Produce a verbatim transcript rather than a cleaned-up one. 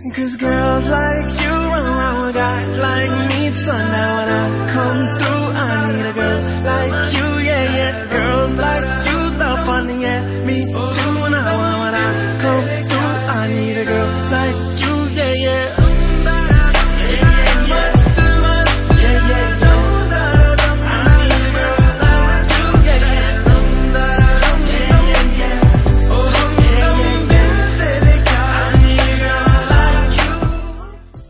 Cause girls like you run around with guys like me. So now when I come through,